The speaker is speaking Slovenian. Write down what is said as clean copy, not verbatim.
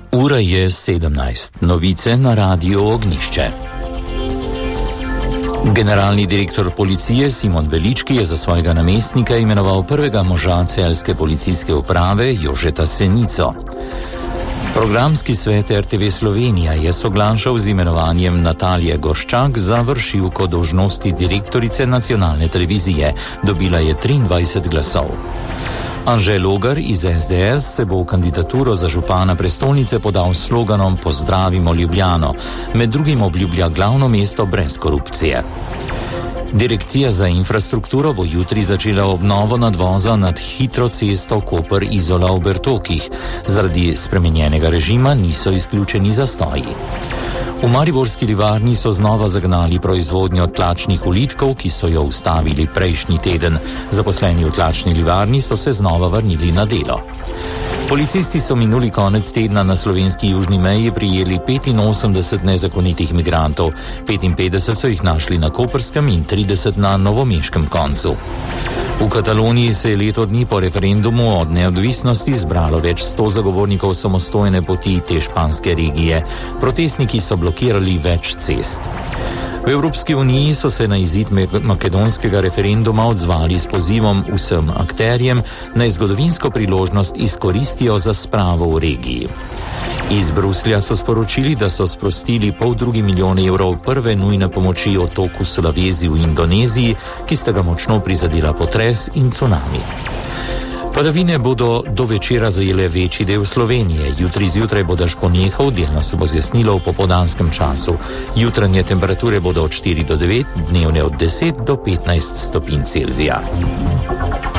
Ura je 17. Novice na Radiu Ognjišče. Generalni direktor policije Simon Velički je za svojega namestnika imenoval prvega moža celjske policijske uprave Jožeta Senico. Programski svet RTV Slovenija je soglašal z imenovanjem Natalije Gorščak za vršilko dolžnosti direktorice nacionalne televizije. Dobila je 23 glasov. Anže Logar iz SDS se bo v kandidaturo za župana prestolnice podal s sloganom Pozdravimo Ljubljano. Med drugim obljublja glavno mesto brez korupcije. Direkcija za infrastrukturo bo jutri začela obnovo nadvoza nad hitro cesto Koper-Izola v Bertokih. Zaradi spremenjenega režima niso izključeni zastoji. V mariborski livarni so znova zagnali proizvodnjo tlačnih ulitkov, ki so jo ustavili prejšnji teden. Zaposleni v tlačni livarni so se znova vrnili na delo. Policisti so minuli konec tedna na slovenski južni meji prijeli 85 nezakonitih migrantov. 55 so jih našli na koprskem in 30 na novomeškem koncu. V Kataloniji se je leto dni po referendumu od neodvisnosti zbralo več 100 zagovornikov samostojne poti te španske regije. Protestniki so blokirali več cest. V Evropski uniji so se na izid makedonskega referenduma odzvali s pozivom vsem akterjem, naj zgodovinsko priložnost izkoristijo za spravo v regiji. Iz Bruslja so sporočili, da so sprostili 1,5 milijona evrov prve nujne pomoči otoku Sulawesi v Indoneziji, ki sta ga močno prizadela potres in cunami. Padavine bodo do večera zajele večji del Slovenije. Jutri zjutraj bo dež ponehal, delno se bo zjasnilo v popoldanskem času. Jutranje temperature bodo od 4 do 9, dnevne od 10 do 15 stopinj Celzija.